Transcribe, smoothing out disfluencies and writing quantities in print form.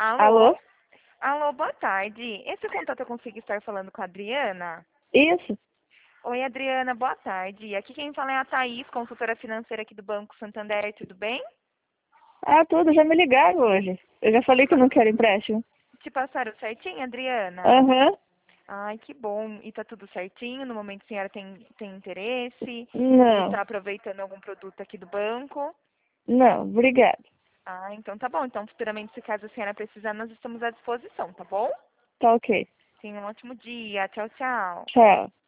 Alô? Alô? Alô, boa tarde. Esse contato eu consigo estar falando com a Adriana? Isso? Oi, Adriana, boa tarde. Aqui quem fala é a Thaís, consultora financeira aqui do Banco Santander, tudo bem? Ah, tudo, já me ligaram hoje. Eu já falei que eu não quero empréstimo. Te passaram certinho, Adriana? Aham. Ai, que bom. E tá tudo certinho? No momento a senhora tem interesse em Não, estar aproveitando algum produto aqui do banco? não, obrigado. Ah, então tá bom. Então, futuramente, se caso a senhora precisar, nós estamos à disposição, tá bom? Tá ok. Tenha um ótimo dia. Tchau, tchau. Tchau.